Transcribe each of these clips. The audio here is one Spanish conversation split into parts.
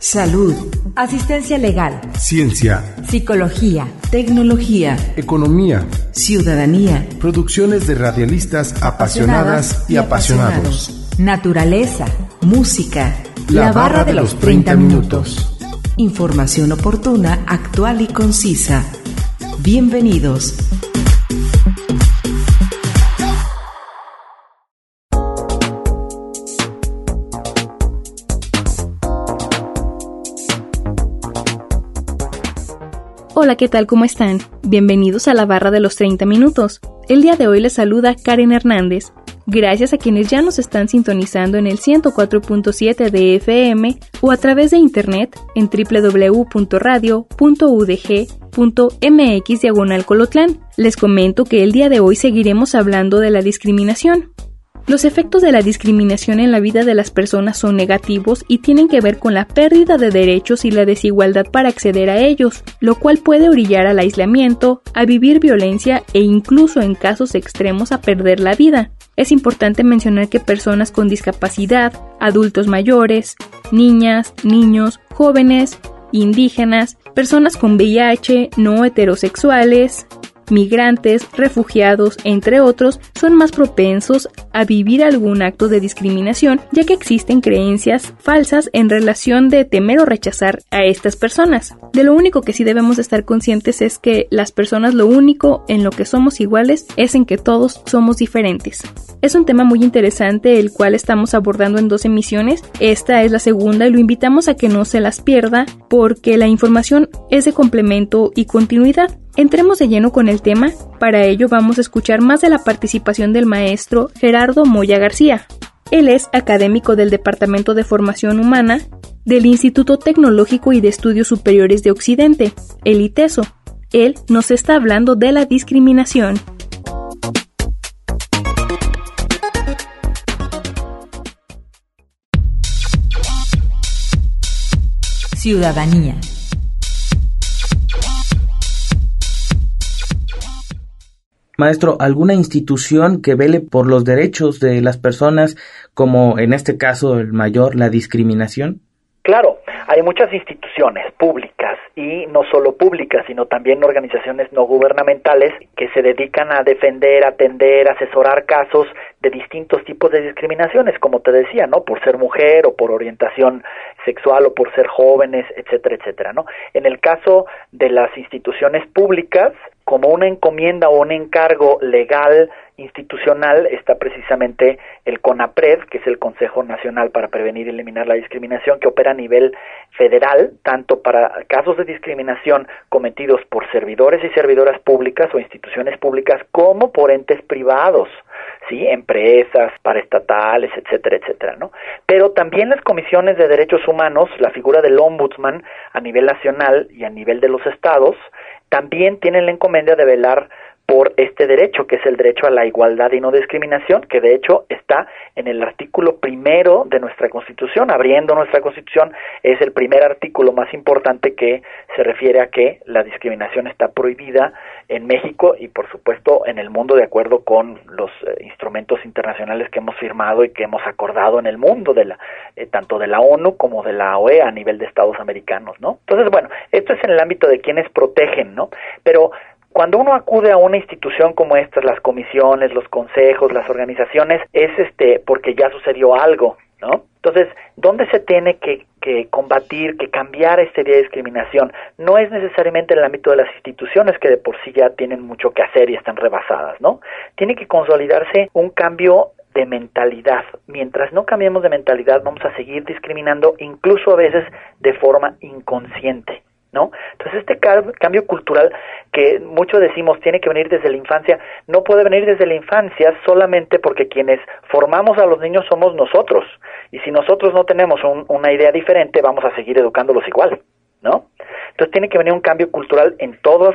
salud, asistencia legal, ciencia, psicología, tecnología, economía, ciudadanía, producciones de radialistas apasionadas y apasionados, naturaleza, música, la barra de los 30 minutos. Información oportuna, actual y concisa. Bienvenidos. Hola, ¿qué tal? ¿Cómo están? Bienvenidos a la barra de los 30 minutos. El día de hoy les saluda Karen Hernández. Gracias a quienes ya nos están sintonizando en el 104.7 de FM o a través de internet en www.radio.udg.mx/Colotlán. Les comento que el día de hoy seguiremos hablando de la discriminación. Los efectos de la discriminación en la vida de las personas son negativos y tienen que ver con la pérdida de derechos y la desigualdad para acceder a ellos, lo cual puede orillar al aislamiento, a vivir violencia e incluso en casos extremos a perder la vida. Es importante mencionar que personas con discapacidad, adultos mayores, niñas, niños, jóvenes, indígenas, personas con VIH, no heterosexuales, migrantes, refugiados, entre otros, son más propensos a vivir algún acto de discriminación, ya que existen creencias falsas en relación de temer o rechazar a estas personas. De lo único que sí debemos estar conscientes es que las personas lo único en lo que somos iguales es en que todos somos diferentes. Es un tema muy interesante el cual estamos abordando en 2 emisiones. Esta es la segunda y lo invitamos a que no se las pierda porque la información es de complemento y continuidad. Entremos de lleno con el tema. Para ello vamos a escuchar más de la participación del maestro Gerardo Moya García. Él es académico del Departamento de Formación Humana del Instituto Tecnológico y de Estudios Superiores de Occidente, el ITESO. Él nos está hablando de la discriminación. Ciudadanía. Maestro, ¿alguna institución que vele por los derechos de las personas, como en este caso el mayor, la discriminación? Claro, hay muchas instituciones públicas y no solo públicas, sino también organizaciones no gubernamentales que se dedican a defender, atender, asesorar casos de distintos tipos de discriminaciones, como te decía, ¿no? Por ser mujer o por orientación sexual o por ser jóvenes, etcétera, etcétera, ¿no? En el caso de las instituciones públicas, como una encomienda o un encargo legal institucional está precisamente el CONAPRED, que es el Consejo Nacional para Prevenir y Eliminar la Discriminación, que opera a nivel federal, tanto para casos de discriminación cometidos por servidores y servidoras públicas o instituciones públicas, como por entes privados, ¿sí? Empresas, paraestatales, etcétera, etcétera, ¿no? Pero también las comisiones de derechos humanos, la figura del ombudsman a nivel nacional y a nivel de los estados, también tienen la encomienda de velar por este derecho, que es el derecho a la igualdad y no discriminación, que de hecho está en el artículo 1 de nuestra Constitución. Abriendo nuestra Constitución, es el primer artículo más importante que se refiere a que la discriminación está prohibida en México y por supuesto en el mundo, de acuerdo con los instrumentos internacionales que hemos firmado y que hemos acordado en el mundo, de tanto de la ONU como de la OEA a nivel de Estados americanos, ¿no? Entonces, bueno, esto es en el ámbito de quienes protegen, ¿no? Pero cuando uno acude a una institución como estas, las comisiones, los consejos, las organizaciones, es porque ya sucedió algo, ¿no? Entonces, ¿dónde se tiene que combatir, que cambiar esta idea de discriminación? No es necesariamente en el ámbito de las instituciones, que de por sí ya tienen mucho que hacer y están rebasadas, ¿no? Tiene que consolidarse un cambio de mentalidad. Mientras no cambiemos de mentalidad, vamos a seguir discriminando, incluso a veces de forma inconsciente, ¿no? Entonces este cambio cultural que mucho decimos tiene que venir desde la infancia, no puede venir desde la infancia solamente porque quienes formamos a los niños somos nosotros, y si nosotros no tenemos una idea diferente, vamos a seguir educándolos igual, ¿no? Entonces tiene que venir un cambio cultural en todas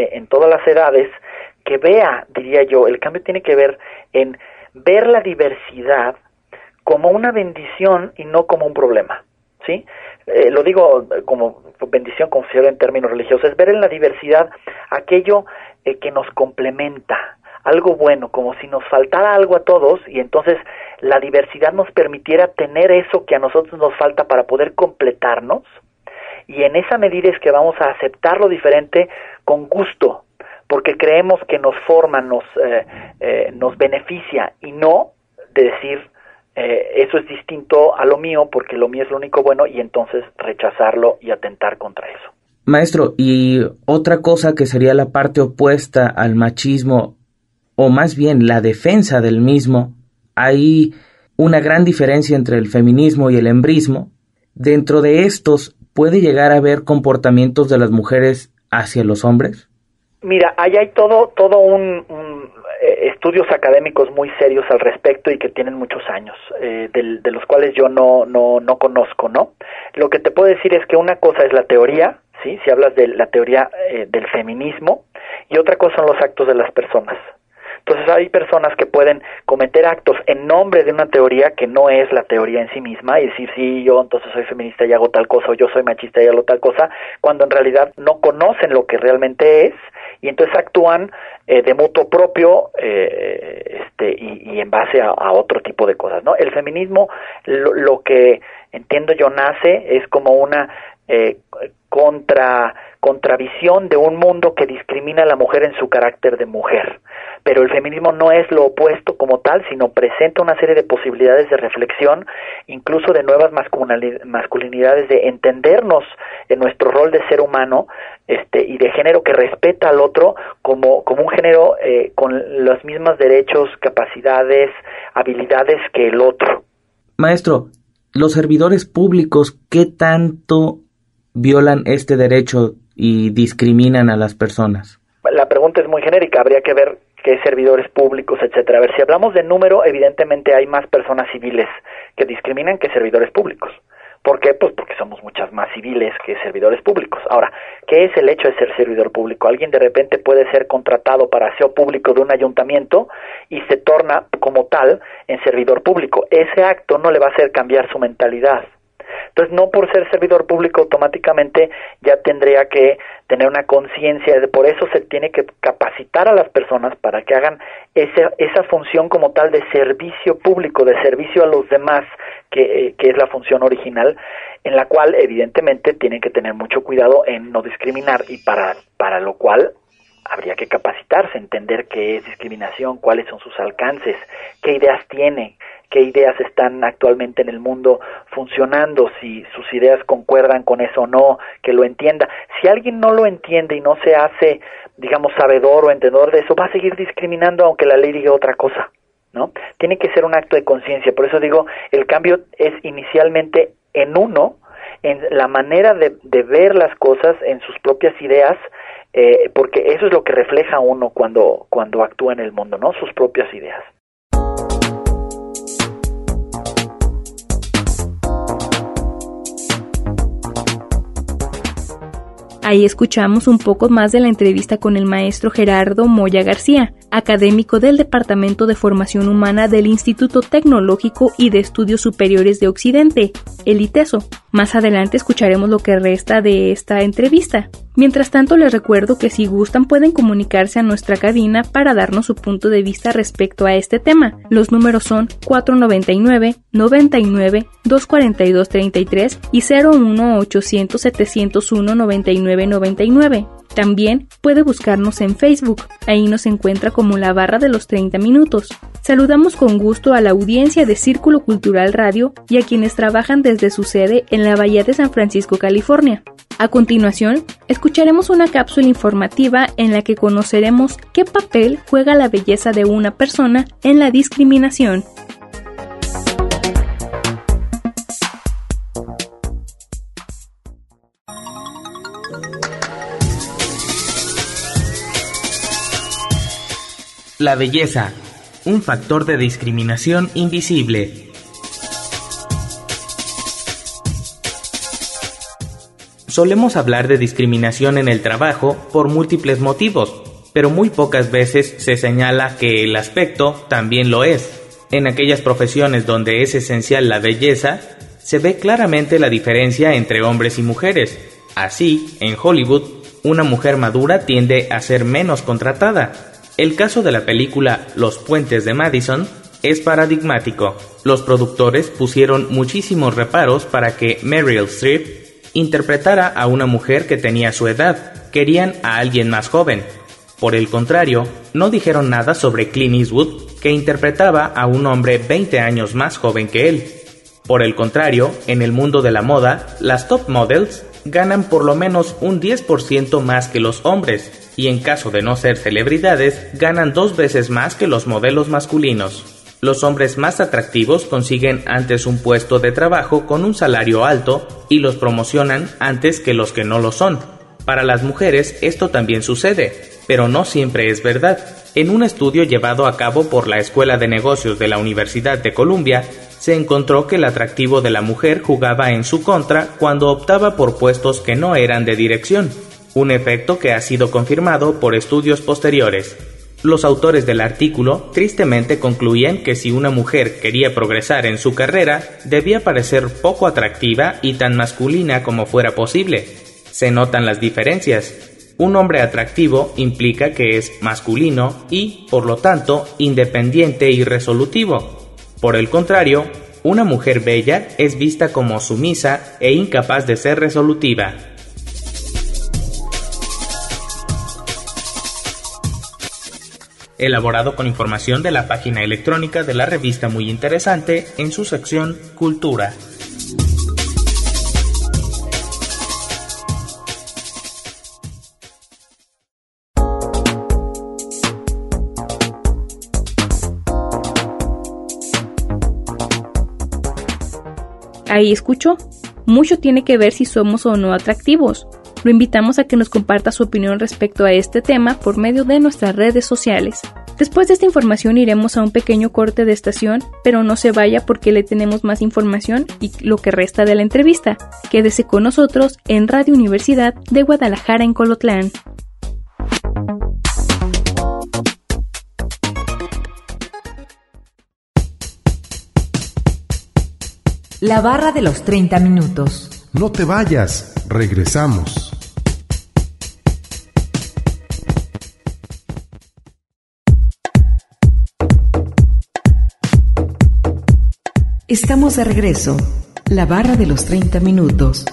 las edades, que vea, diría yo, el cambio tiene que ver en ver la diversidad como una bendición y no como un problema, ¿sí? Lo digo como bendición, como se llama en términos religiosos, es ver en la diversidad aquello que nos complementa, algo bueno, como si nos faltara algo a todos, y entonces la diversidad nos permitiera tener eso que a nosotros nos falta para poder completarnos, y en esa medida es que vamos a aceptar lo diferente con gusto, porque creemos que nos forma, nos beneficia, y no de decir eso es distinto a lo mío porque lo mío es lo único bueno, y entonces rechazarlo y atentar contra eso. Maestro, y otra cosa que sería la parte opuesta al machismo, o más bien la defensa del mismo, hay una gran diferencia entre el feminismo y el embrismo. Dentro de estos, ¿puede llegar a haber comportamientos de las mujeres hacia los hombres? Mira, ahí hay todo estudios académicos muy serios al respecto y que tienen muchos años, de los cuales yo no conozco, ¿no? Lo que te puedo decir es que una cosa es la teoría, ¿sí? Si hablas de la teoría del feminismo, y otra cosa son los actos de las personas. Entonces hay personas que pueden cometer actos en nombre de una teoría que no es la teoría en sí misma, y decir, sí, yo entonces soy feminista y hago tal cosa, o yo soy machista y hago tal cosa, cuando en realidad no conocen lo que realmente es, y entonces actúan de mutuo propio y en base a otro tipo de cosas, ¿no? El feminismo, lo que entiendo yo, nace es como una contravisión de un mundo que discrimina a la mujer en su carácter de mujer. Pero el feminismo no es lo opuesto como tal, sino presenta una serie de posibilidades de reflexión, incluso de nuevas masculinidades, de entendernos en nuestro rol de ser humano, y de género que respeta al otro como un género con los mismos derechos, capacidades, habilidades que el otro. Maestro, los servidores públicos, ¿qué tanto violan este derecho y discriminan a las personas? La pregunta es muy genérica, habría que ver qué servidores públicos, etcétera. A ver, si hablamos de número, evidentemente hay más personas civiles que discriminan que servidores públicos. ¿Por qué? Pues porque somos muchas más civiles que servidores públicos. Ahora, ¿qué es el hecho de ser servidor público? Alguien de repente puede ser contratado para aseo público de un ayuntamiento y se torna como tal en servidor público. Ese acto no le va a hacer cambiar su mentalidad. Entonces, no por ser servidor público automáticamente ya tendría que tener una conciencia. Por eso se tiene que capacitar a las personas para que hagan esa función como tal de servicio público, de servicio a los demás, que es la función original, en la cual evidentemente tienen que tener mucho cuidado en no discriminar, y para lo cual habría que capacitarse, entender qué es discriminación, cuáles son sus alcances, qué ideas tiene, qué ideas están actualmente en el mundo funcionando, si sus ideas concuerdan con eso o no, que lo entienda. Si alguien no lo entiende y no se hace, digamos, sabedor o entendedor de eso, va a seguir discriminando aunque la ley diga otra cosa, ¿no? Tiene que ser un acto de conciencia. Por eso digo, el cambio es inicialmente en uno, en la manera de ver las cosas, en sus propias ideas, porque eso es lo que refleja uno cuando actúa en el mundo, ¿no? Sus propias ideas. Ahí escuchamos un poco más de la entrevista con el maestro Gerardo Moya García, académico del Departamento de Formación Humana del Instituto Tecnológico y de Estudios Superiores de Occidente, el ITESO. Más adelante escucharemos lo que resta de esta entrevista. Mientras tanto, les recuerdo que si gustan pueden comunicarse a nuestra cabina para darnos su punto de vista respecto a este tema. Los números son 499-99-242-33 y 01800-701-9999. También puede buscarnos en Facebook, ahí nos encuentra como La Barra de los 30 Minutos. Saludamos con gusto a la audiencia de Círculo Cultural Radio y a quienes trabajan desde su sede en la Bahía de San Francisco, California. A continuación, escucharemos una cápsula informativa en la que conoceremos qué papel juega la belleza de una persona en la discriminación. La belleza, un factor de discriminación invisible. Solemos hablar de discriminación en el trabajo por múltiples motivos, pero muy pocas veces se señala que el aspecto también lo es. En aquellas profesiones donde es esencial la belleza, se ve claramente la diferencia entre hombres y mujeres. Así, en Hollywood, una mujer madura tiende a ser menos contratada. El caso de la película Los Puentes de Madison es paradigmático. Los productores pusieron muchísimos reparos para que Meryl Streep interpretara a una mujer que tenía su edad. Querían a alguien más joven. Por el contrario, no dijeron nada sobre Clint Eastwood, que interpretaba a un hombre 20 años más joven que él. Por el contrario, en el mundo de la moda, las top models ganan por lo menos un 10% más que los hombres, y en caso de no ser celebridades, ganan 2 veces más que los modelos masculinos. Los hombres más atractivos consiguen antes un puesto de trabajo con un salario alto y los promocionan antes que los que no lo son. Para las mujeres esto también sucede, pero no siempre es verdad. En un estudio llevado a cabo por la Escuela de Negocios de la Universidad de Columbia, se encontró que el atractivo de la mujer jugaba en su contra cuando optaba por puestos que no eran de dirección, un efecto que ha sido confirmado por estudios posteriores. Los autores del artículo tristemente concluían que si una mujer quería progresar en su carrera, debía parecer poco atractiva y tan masculina como fuera posible. Se notan las diferencias. Un hombre atractivo implica que es masculino y, por lo tanto, independiente y resolutivo. Por el contrario, una mujer bella es vista como sumisa e incapaz de ser resolutiva. Elaborado con información de la página electrónica de la revista Muy Interesante en su sección Cultura. Ahí escuchó. Mucho tiene que ver si somos o no atractivos. Lo invitamos a que nos comparta su opinión respecto a este tema por medio de nuestras redes sociales. Después de esta información iremos a un pequeño corte de estación, pero no se vaya porque le tenemos más información y lo que resta de la entrevista. Quédese con nosotros en Radio Universidad de Guadalajara en Colotlán. La barra de los 30 minutos. No te vayas, regresamos. Estamos de regreso. La barra de los 30 minutos.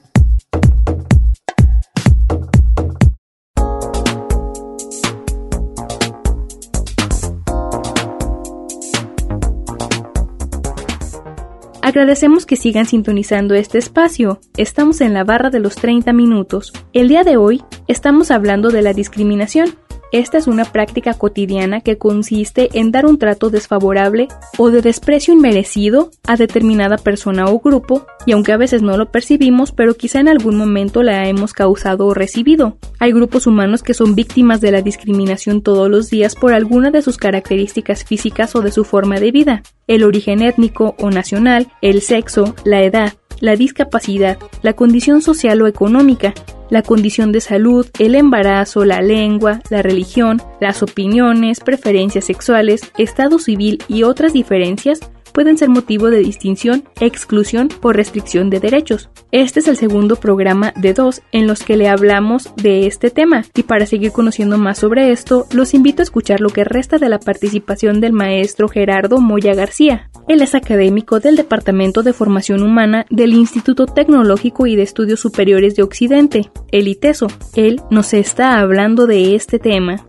Agradecemos que sigan sintonizando este espacio. Estamos en la barra de los 30 minutos. El día de hoy estamos hablando de la discriminación. Esta es una práctica cotidiana que consiste en dar un trato desfavorable o de desprecio inmerecido a determinada persona o grupo, y aunque a veces no lo percibimos, pero quizá en algún momento la hemos causado o recibido. Hay grupos humanos que son víctimas de la discriminación todos los días por alguna de sus características físicas o de su forma de vida, el origen étnico o nacional, el sexo, la edad, la discapacidad, la condición social o económica, la condición de salud, el embarazo, la lengua, la religión, las opiniones, preferencias sexuales, estado civil y otras diferencias pueden ser motivo de distinción, exclusión o restricción de derechos. Este es el segundo programa de 2 en los que le hablamos de este tema, y para seguir conociendo más sobre esto, los invito a escuchar lo que resta de la participación del maestro Gerardo Moya García. Él es académico del Departamento de Formación Humana del Instituto Tecnológico y de Estudios Superiores de Occidente, el ITESO. Él nos está hablando de este tema.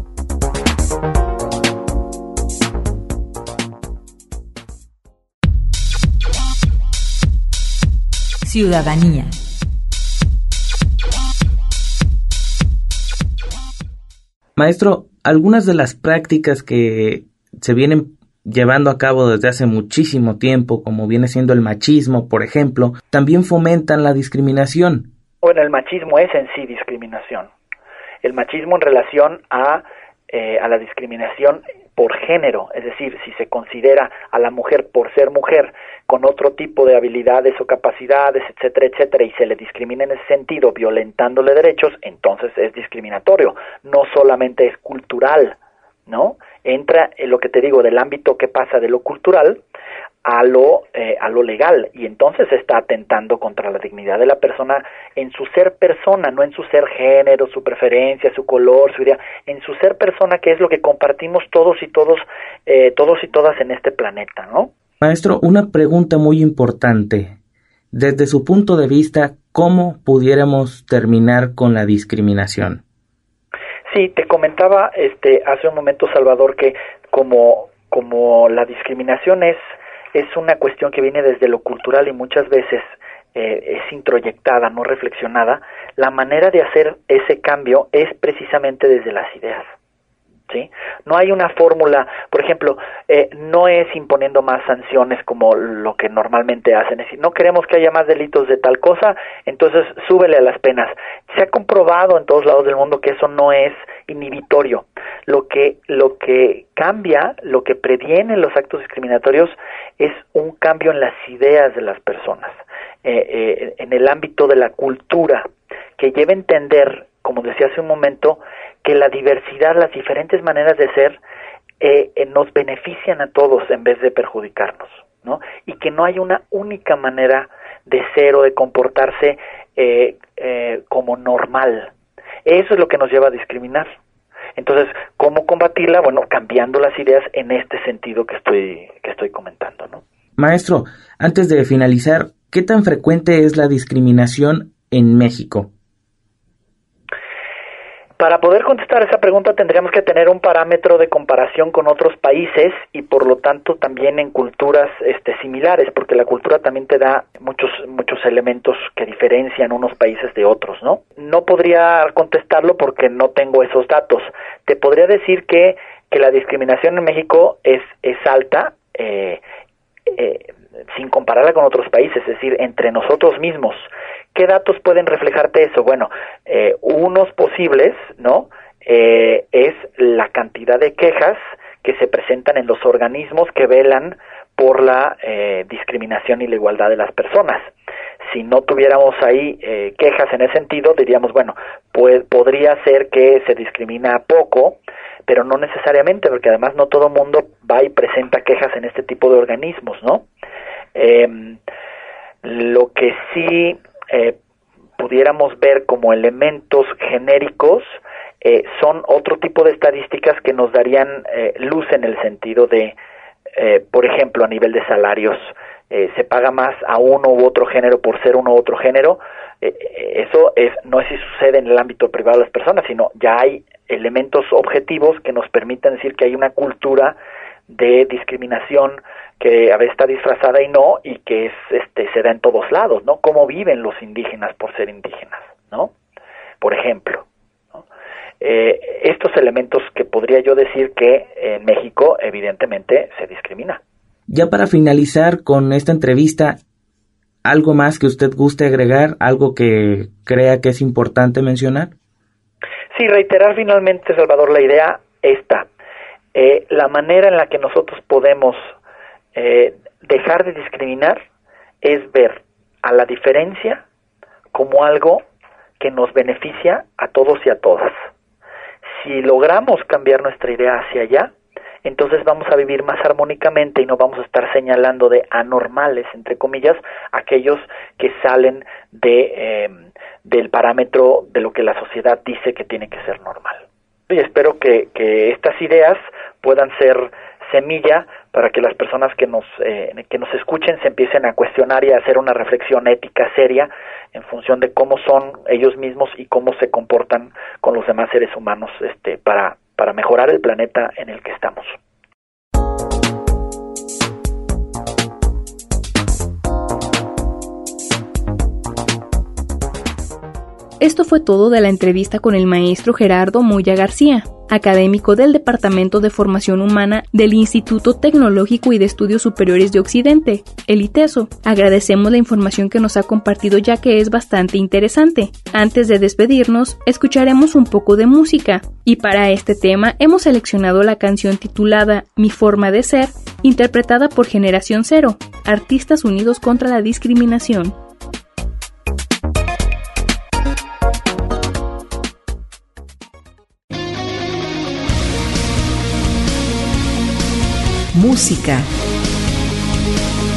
Ciudadanía. Maestro, algunas de las prácticas que se vienen llevando a cabo desde hace muchísimo tiempo, como viene siendo el machismo, por ejemplo, también fomentan la discriminación. Bueno, el machismo es en sí discriminación. El machismo en relación a la discriminación por género, es decir, si se considera a la mujer por ser mujer con otro tipo de habilidades o capacidades, etcétera, etcétera, y se le discrimina en ese sentido, violentándole derechos, entonces es discriminatorio. No solamente es cultural, ¿no? Entra en lo que te digo del ámbito que pasa de lo cultural a lo legal, y entonces está atentando contra la dignidad de la persona en su ser persona, no en su ser género, su preferencia, su color, su idea, en su ser persona, que es lo que compartimos todos y todas en este planeta, ¿no? Maestro, una pregunta muy importante. Desde su punto de vista, ¿cómo pudiéramos terminar con la discriminación? Sí, te comentaba hace un momento, Salvador, que como la discriminación es una cuestión que viene desde lo cultural y muchas veces es introyectada, no reflexionada, la manera de hacer ese cambio es precisamente desde las ideas. ¿Sí? No hay una fórmula, por ejemplo, no es imponiendo más sanciones como lo que normalmente hacen, es decir, no queremos que haya más delitos de tal cosa, entonces súbele a las penas. Se ha comprobado en todos lados del mundo que eso no es inhibitorio. Lo que cambia, lo que previene los actos discriminatorios es un cambio en las ideas de las personas, en el ámbito de la cultura, que lleva a entender, como decía hace un momento, que la diversidad, las diferentes maneras de ser, nos benefician a todos en vez de perjudicarnos, ¿no? Y que no hay una única manera de ser o de comportarse como normal. Eso es lo que nos lleva a discriminar. Entonces, ¿cómo combatirla? Bueno, cambiando las ideas en este sentido que estoy comentando, ¿no? Maestro, antes de finalizar, ¿qué tan frecuente es la discriminación en México? Para poder contestar esa pregunta tendríamos que tener un parámetro de comparación con otros países y por lo tanto también en culturas similares, porque la cultura también te da muchos elementos que diferencian unos países de otros, ¿no? No podría contestarlo porque no tengo esos datos. Te podría decir que la discriminación en México es alta, sin compararla con otros países, es decir, entre nosotros mismos. ¿Qué datos pueden reflejarte eso? Bueno, unos posibles, ¿no? Es la cantidad de quejas que se presentan en los organismos que velan por la discriminación y la igualdad de las personas. Si no tuviéramos ahí quejas en ese sentido, diríamos, bueno, podría ser que se discrimina poco, pero no necesariamente, porque además no todo mundo va y presenta quejas en este tipo de organismos, ¿no? Lo que sí pudiéramos ver como elementos genéricos son otro tipo de estadísticas que nos darían luz en el sentido de, por ejemplo, a nivel de salarios, se paga más a uno u otro género por ser uno u otro género. Eso no es si sucede en el ámbito privado de las personas, sino ya hay elementos objetivos que nos permiten decir que hay una cultura de discriminación que a veces está disfrazada y que se da en todos lados, ¿no? Cómo viven los indígenas por ser indígenas, ¿no? Por ejemplo, ¿no? Estos elementos que podría yo decir que en México evidentemente se discrimina. Ya para finalizar con esta entrevista, ¿algo más que usted guste agregar? ¿Algo que crea que es importante mencionar? Sí, reiterar finalmente, Salvador, la idea esta. La manera en la que nosotros podemos dejar de discriminar es ver a la diferencia como algo que nos beneficia a todos y a todas. Si logramos cambiar nuestra idea hacia allá, entonces vamos a vivir más armónicamente y no vamos a estar señalando de anormales, entre comillas, aquellos que salen del parámetro de lo que la sociedad dice que tiene que ser normal. Y espero que estas ideas puedan ser semilla para que las personas que nos escuchen se empiecen a cuestionar y a hacer una reflexión ética seria en función de cómo son ellos mismos y cómo se comportan con los demás seres humanos para mejorar el planeta en el que estamos. Esto fue todo de la entrevista con el maestro Gerardo Moya García, académico del Departamento de Formación Humana del Instituto Tecnológico y de Estudios Superiores de Occidente, el ITESO. Agradecemos la información que nos ha compartido ya que es bastante interesante. Antes de despedirnos, escucharemos un poco de música, y para este tema hemos seleccionado la canción titulada Mi Forma de Ser, interpretada por Generación Cero, Artistas Unidos contra la Discriminación. Música,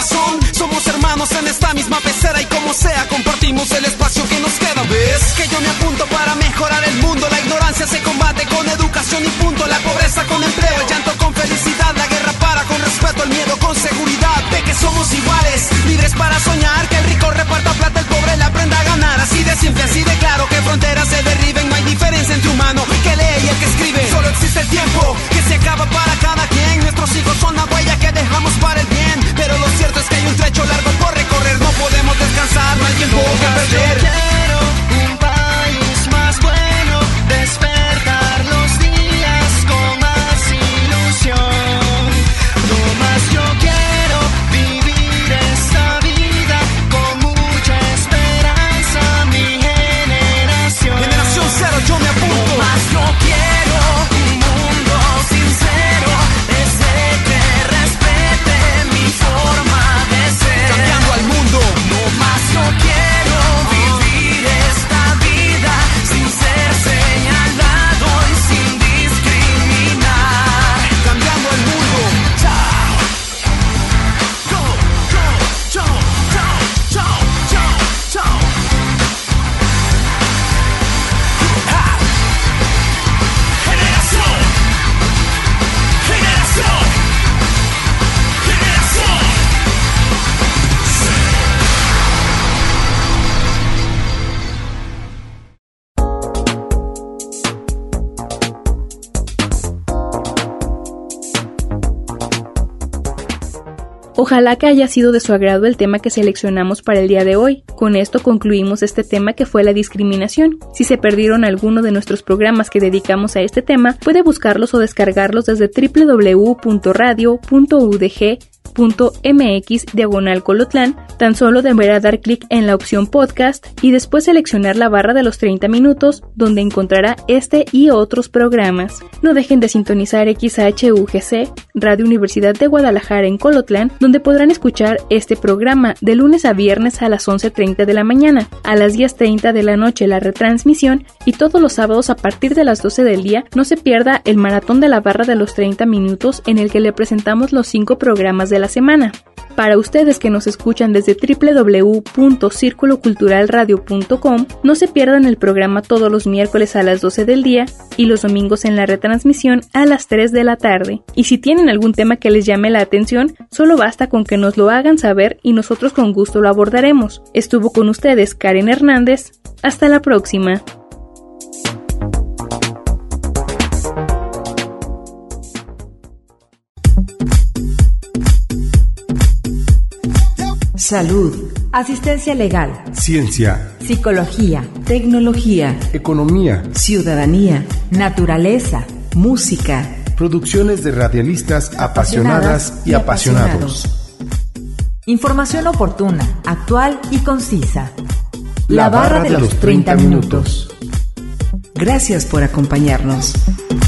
corazón. Somos hermanos en esta misma pecera y como sea compartimos el espacio que nos queda. ¿Ves? Que yo me apunto para mejorar el mundo. La ignorancia se combate con educación y punto. La pobreza con empleo, el llanto con felicidad. La guerra para con respeto, el miedo con seguridad. De que somos iguales, libres para soñar. Que el rico reparta plata, el pobre la aprenda a ganar. Así de simple, así de claro, que fronteras se derriben. No hay diferencia entre humano que lee y el que escribe. Solo existe el tiempo que se acaba para cada quien. Nuestros hijos son la huella que dejamos para el bien. Pero lo cierto es que hay un trecho largo por recorrer. No podemos descansar, no hay tiempo que perder. Yo quiero un país más bueno, despertar los días con más ilusión. No más yo quiero vivir esta vida con mucha esperanza. Mi generación. Generación cero, yo me apunto. No más yo quiero un mundo sincero, ese que respete mi forma de ser. Cambiando al mundo. No más yo quiero vivir esta vida sin ser señalado y sin discriminar. Cambiando el mundo. Chao. Chao, chao, chao, chao, chao, chao. Generación. Generación. Generación. Ojalá que haya sido de su agrado el tema que seleccionamos para el día de hoy. Con esto concluimos este tema que fue la discriminación. Si se perdieron alguno de nuestros programas que dedicamos a este tema, puede buscarlos o descargarlos desde www.radio.udg.mx/Colotlán. Tan solo deberá dar clic en la opción podcast y después seleccionar la barra de los 30 minutos, donde encontrará este y otros programas. No dejen de sintonizar XHUGC, Radio Universidad de Guadalajara en Colotlán, donde podrán escuchar este programa de lunes a viernes a las 11:30 de la mañana, a las 10:30 de la noche la retransmisión y todos los sábados a partir de las 12 del día. No se pierda el maratón de la barra de los 30 minutos en el que le presentamos los 5 programas de la semana. Para ustedes que nos escuchan desde www.circuloculturalradio.com, no se pierdan el programa todos los miércoles a las 12 del día y los domingos en la retransmisión a las 3 de la tarde. Y si tienen algún tema que les llame la atención, solo basta con que nos lo hagan saber y nosotros con gusto lo abordaremos. Estuvo con ustedes Karen Hernández. Hasta la próxima. Salud, asistencia legal, Ciencia, psicología, tecnología, economía, ciudadanía, naturaleza, música. producciones de radialistas apasionadas y apasionados. Información oportuna, actual y concisa. La barra de los 30 minutos. Gracias por acompañarnos.